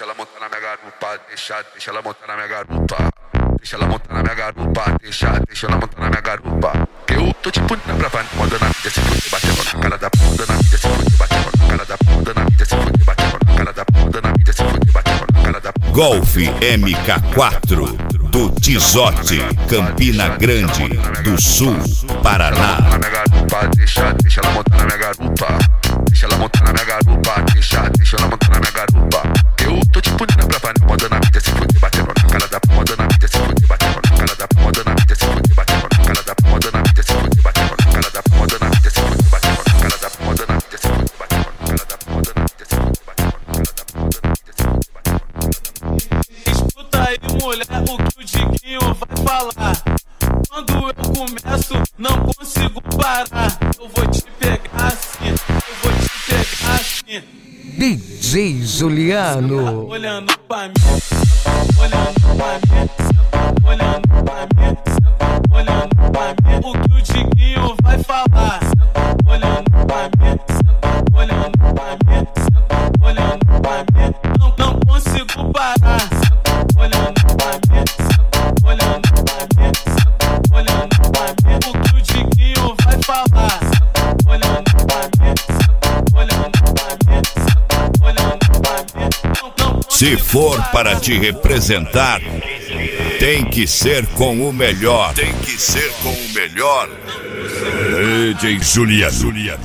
Deixa ela montar na minha garupa, deixa ela montar na minha garupa. Deixa ela montar na minha garupa, deixa ela montar na minha garupa. Eu tô tipo na brava, moda na mídia, se fuder, batendo na cara da bunda na mídia, se fuder, batendo na cara da bunda na mídia, se fuder, batendo na cara da bunda na mídia, se fuder, batendo na cara da bunda. Golf MK4 do Tizote, Campina Grande do Sul, Paraná. Deixa ela montar na minha garupa. Deixa ela montar na minha garupa, deixa ela montar na minha garupa. Eu tô tipo na brava, moda na mídia, se fuder, batendo na cara da moda na mídia, se fuder, batendo na cara da moda na mídia, se fuder, batendo na cara da moda na mídia, se fuder, batendo na cara da moda na mídia, se fuder, batendo na cara da moda na mídia, se fuder, batendo na cara da moda na mídia, se fuder, batendo na cara da moda na mídia, se fuder, batendo na cara da moda. Escuta aí, mulher, o que o Diguinho vai falar. Quando eu começo, não consigo parar. Eu vou te pegar assim, eu vou te pegar assim. DJ Juliano. Olhando pra mim, olhando pra mim, olhando pra mim, olhando pra mim. O que o Diguinho vai falar. Olhando pra mim, olhando pra mim, olhando pra mim. Não consigo parar. Olhando pra mim, olhando pra mim, olhando pra mim. O que o Diguinho vai falar. Olhando pra mim, olhando pra mim, olhando pra mim. Se for para te representar, tem que ser com o melhor. Tem que ser com o melhor. DJ Juliano.